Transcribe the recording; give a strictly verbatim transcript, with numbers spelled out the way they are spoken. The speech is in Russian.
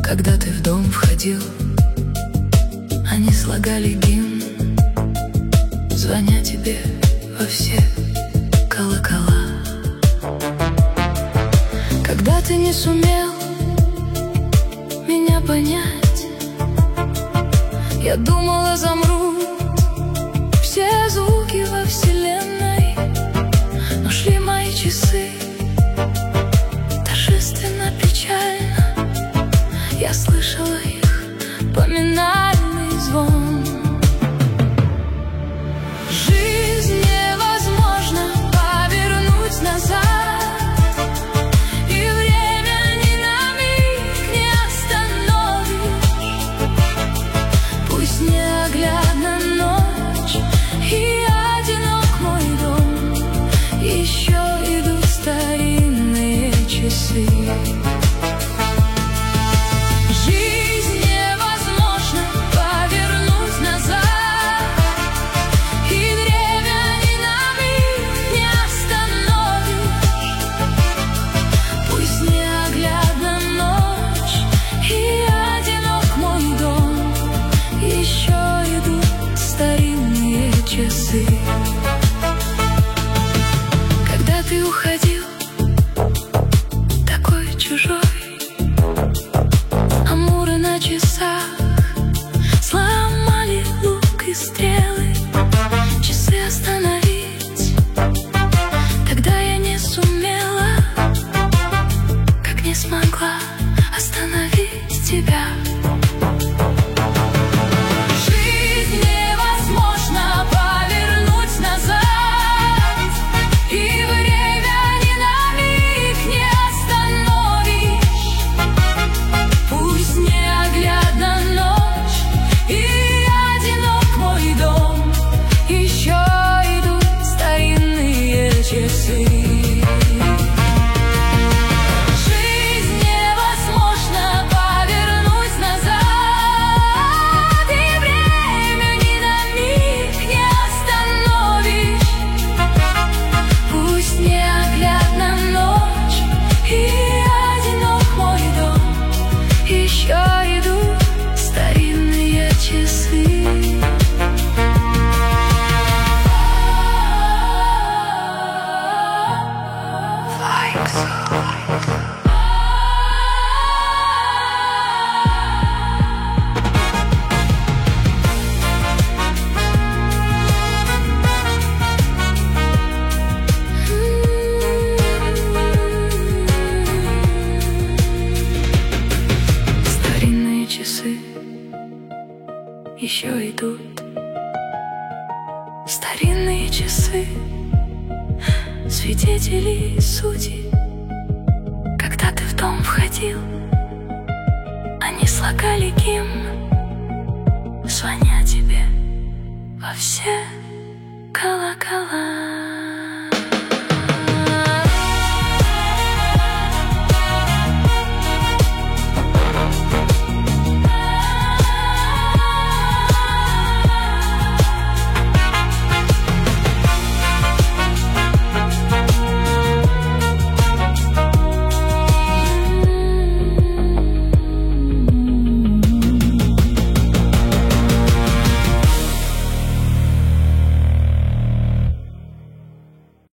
Когда ты в дом входил, они слагали гимн, звоня тебе во все колокола. Когда ты не сумел меня понять, я думала, замрут все звуки во вселенной. Но шли мои часы торжественно, печально, я слышала их поминальный звон. Жизнь невозможно повернуть назад, неоглядна ночь, и одинок мой дом. Еще идут старинные часы. Жизнь невозможно повернуть назад, и время ни на миг не остановишь. Пусть неоглядна ночь, и одинок мой дом. Еще идут старинные часы. Когда ты уходил, такой чужой, амуры на часах сломали лук и стрелы. Часы остановить тогда я не сумела, как не смогла остановить тебя. Старинные часы еще идут, старинные часы, свидетели и судьи. Когда ты в дом входил, они слагали гимн, звоня тебе во все колокола.